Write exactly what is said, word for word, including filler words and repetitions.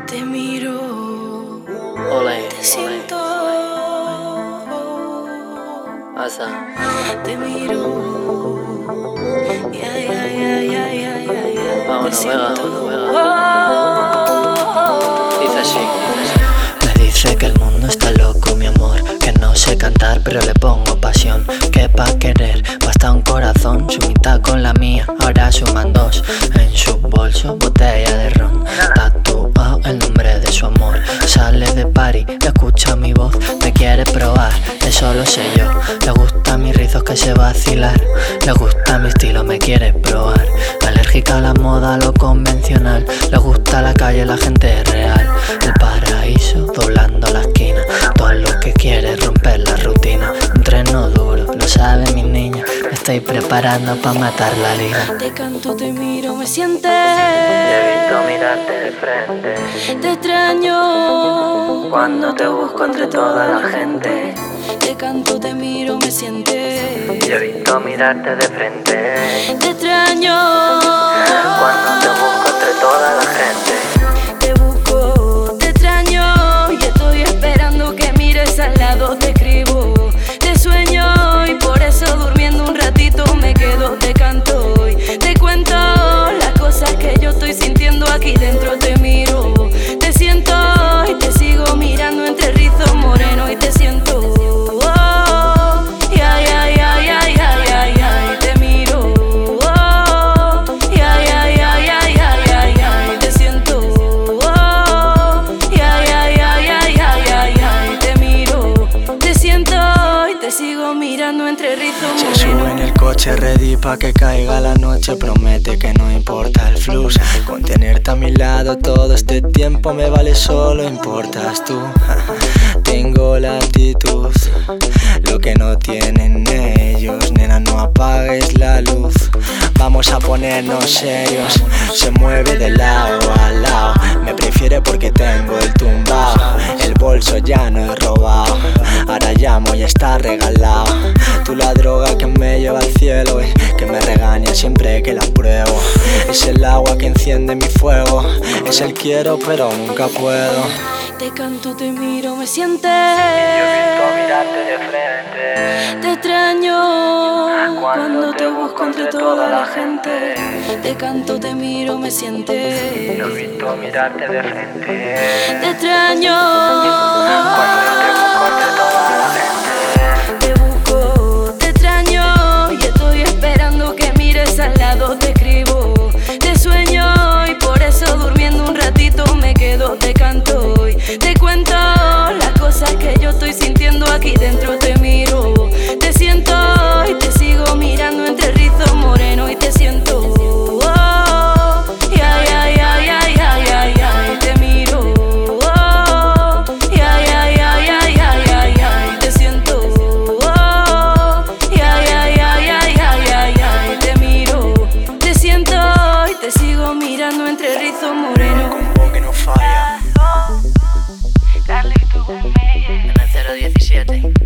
Te miro, Olé, te siento, Asa. te miro, ya, ya, ya, ya, ya, ya, ya. Vámonos, te venga, siento. venga. Dice así, dice así. Me dice que el mundo está loco, mi amor, que no sé cantar pero le pongo pasión, que pa' querer basta un corazón, su mitad con la mía, ahora suman dos, en su bolso botella de ron, tatuado el nombre de su amor, sale de party, escucha mi voz, me quiere probar, eso lo sé yo, le gusta mis rizos que se vacilar, le gusta mi estilo, me quiere probar, alérgica a la moda, a lo convencional, le gusta la calle, la gente real, el paraíso doblando la esquina, todo lo que quiere es romper la rutina, un treno duro, lo sabe mi niña, me estoy preparando pa' matar la liga. Te canto, te miro, me sientes. He visto mirarte de frente Te extraño cuando te busco entre toda la gente. Te canto, te miro, me sientes. He visto mirarte de frente Te extraño cuando te busco entre toda la gente. Te busco, te extraño y estoy esperando que mires al lado. Te escribo, te sueño y por eso durmiendo un ratito me quedo. Te canto y te cuento las cosas que yo estoy sintiendo aquí dentro. Te miro, te siento y te sigo mirando entre rizos morenos y te siento. Oh, ya, ya, ya, ya, ya, ya, ya, y te miro. Oh, ya, ya, ya, ya, ya, ya, ya, y te siento. Oh, ya, ya, ya, ya, ya, ya, ya, y te miro. Te siento y te sigo mirando entre rizos morenos. Se sube en el coche ready pa' que caiga la noche, promete que no importa el flux, con tenerte a mi lado todo este tiempo me vale, solo importas tú. Tengo la actitud, lo que no tienen ellos, nena no apagues la luz, vamos a ponernos serios, se mueve de lado a lado, me prefiere porque tengo el tumbao, el bolso ya no he robado, ahora llamo y está regalado, tú la droga que me lleva al cielo, eh, que me regaña siempre que la pruebo, es el agua que enciende mi fuego, es el quiero pero nunca puedo. Te canto, te miro, me sientes. Yo he visto mirarte de frente Te extraño cuando te busco entre toda la gente. Te canto, te miro, me sientes. Yo he visto mirarte de frente Te extraño cuando te busco entre toda la gente. te busco, te extraño y estoy esperando que mires al lado. Te escribo, te sueño y por eso durmiendo un ratito me quedo. Te canto y te cuento las cosas que yo estoy sintiendo aquí dentro. Te miro, te siento y te sigo mirando entre rizos morenos y te siento. Oh, ya, ya, ya, ya, ya, ya, ya, y te miro. Oh, ya, ya, ya, ya, ya, ya, ya, y te siento. Oh, ya, ya, ya, ya, ya, ya, ya, y te miro. Te siento y te sigo mirando entre rizos morenos. Combo que no falla. Carlito, En el cero diecisiete.